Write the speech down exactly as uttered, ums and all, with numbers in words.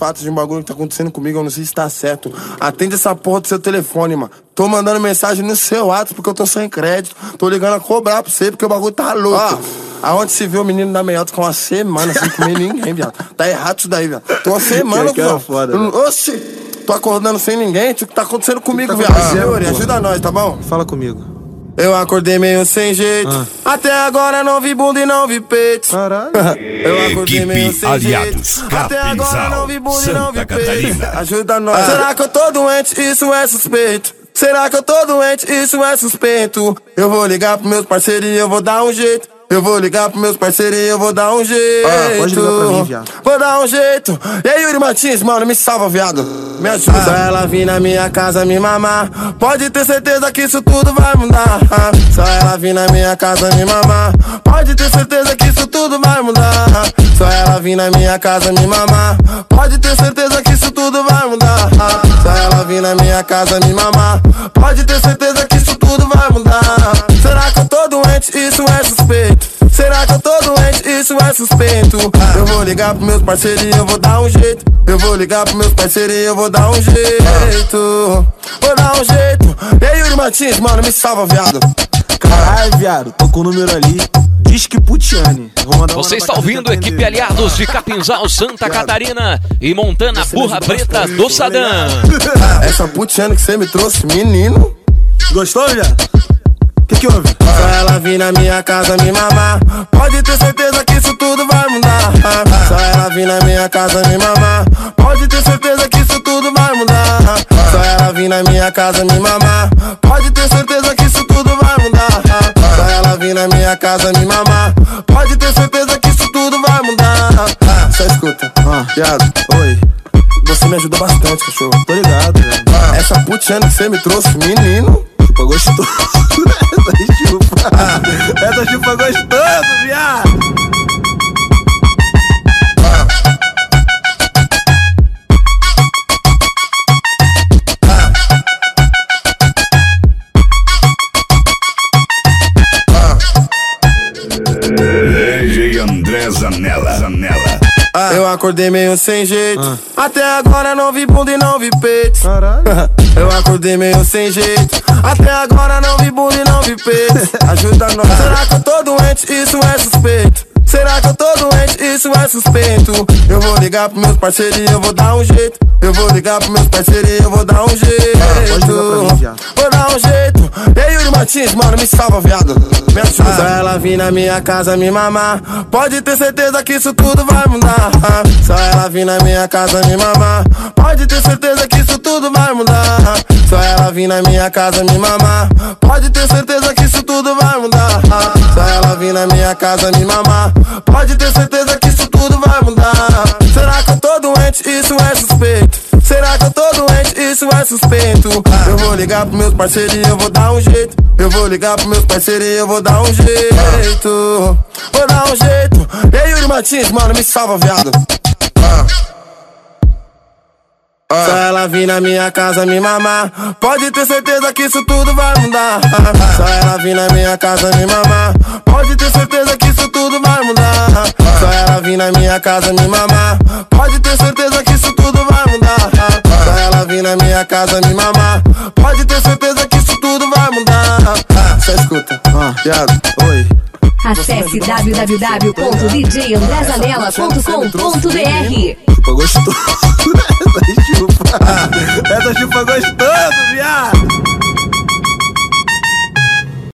fatos de um bagulho que tá acontecendo comigo, eu não sei se tá certo. Atende essa porra do seu telefone, mano. Tô mandando mensagem no seu WhatsApp porque eu tô sem crédito. Tô ligando a cobrar pra você porque o bagulho tá louco. Ah, aonde se vê o menino da meiota com uma semana sem comer ninguém, viado. Tá errado isso daí, viado. Tô uma semana, viado. Oxi, tô acordando sem ninguém. O que tá acontecendo comigo, viado? Ah, Senhor, ajuda nós, tá bom? Fala comigo. Eu acordei meio sem jeito. Ah. Até agora não vi bunda e não vi peito. Caralho. Eu acordei meio sem Aliados, jeito. Até agora não vi bunda Santa e não vi Catarina. peito. Ajuda nós. Ah. Será que eu tô doente? Isso é suspeito. Será que eu tô doente? Isso é suspeito. Eu vou ligar pros meus parceiros e eu vou dar um jeito. Eu vou ligar pros meus parceiros e eu vou dar um jeito. Ah, pode ligar pra mim, viado. Vou dar um jeito. E aí, Yuri Martins, mano, me salva, viado. Me ajuda. Ah. Só ela vir na minha casa me mamar. Pode ter certeza que isso tudo vai mudar. Ah. Só ela vir na minha casa me mamar. Pode ter certeza que isso tudo vai mudar. Ah. Só ela vir na minha casa me mamar. Pode ter certeza que isso tudo vai mudar. Ah. Só ela vir na minha casa me mamar. Pode ter certeza que isso tudo vai mudar. Ah. Será que eu tô doente? Isso é suspeito. Será que eu tô doente? Isso é suspeito. Eu vou ligar pros meus parceiros e eu vou dar um jeito. Eu vou ligar pros meus parceiros e eu vou dar um jeito. Vou dar um jeito. E aí, Yuri Martins, mano, me salva, viado. Caralho, viado, tô com o número ali. Diz que Putiane. Você está ouvindo a equipe Aliados de Capinzal, Santa Catarina e Montana, Burra Preta do Sadam. Essa Putiane que você me trouxe, menino. Gostou, viado? Que que houve? Só ela vir na minha casa me mamar. Pode ter certeza que isso tudo vai mudar. Só ela vir na minha casa me mamar. Pode ter certeza que isso tudo vai mudar. Só ela vir na minha casa me mamar. Pode ter certeza que isso tudo vai mudar. Só ela vir na minha casa me mamar. Pode ter certeza que isso tudo vai mudar. Só escuta, Ah, viado. oi. Você me ajudou bastante, cachorro. Tô ligado, velho. Essa Putiane que você me trouxe, menino. Chupa gostoso. Essa chupa. Essa chupa gostoso, viado. D J André Zanella. Zanella. Ah. Eu acordei meio sem jeito. Ah. Até agora não vi bunda e não vi peito. Caralho. Eu acordei meio sem jeito. Até agora não vi bunda e não vi peito. Ajuda nós. Será que eu tô doente? Isso é suspeito. Será que eu tô doente? Isso é suspeito. Eu vou ligar pros meus parceiros e eu vou dar um jeito. Eu vou ligar pros meus parceiros e eu vou dar um jeito. Ah, pode ligar pra mim, viado. Vou dar um jeito. E aí, Yuri Martins, mano, me salva, viado. Me ajuda. Só ela vir na minha casa me mamar. Pode ter certeza que isso tudo vai mudar. Só ela vir na minha casa me mamar. Pode ter certeza que isso tudo vai mudar. Só ela vir na minha casa me mamar. Pode ter certeza que isso tudo vai mudar. Só ela vir na minha casa me mamar. Pode ter certeza que isso tudo vai mudar. Será que eu tô doente? Isso é suspeito. Será que eu tô doente? Isso é suspeito. Eu vou ligar pros meus parceiros e eu vou dar um jeito. Eu vou ligar pros meus parceiros e eu vou dar um jeito. Vou dar um jeito. E aí, Yuri Martins, mano, me salva, viado. Ah. Ah. Só ela vir na minha casa me mamar. Pode ter certeza que isso tudo vai mudar. Só ela vir na minha casa me mamar. Pode ter certeza que isso tudo vai mudar. Só ela vir na minha casa me mamar. Pode ter certeza que isso tudo vai mudar. Só ela vir na minha casa me mamar. Pode ter certeza que isso tudo vai mudar. Só escuta, Ah, viado. oi. Acesse w w w ponto d j andré zanella ponto com ponto b r. Chupa gostoso. Essa chupa. Essa chupa gostoso, viado.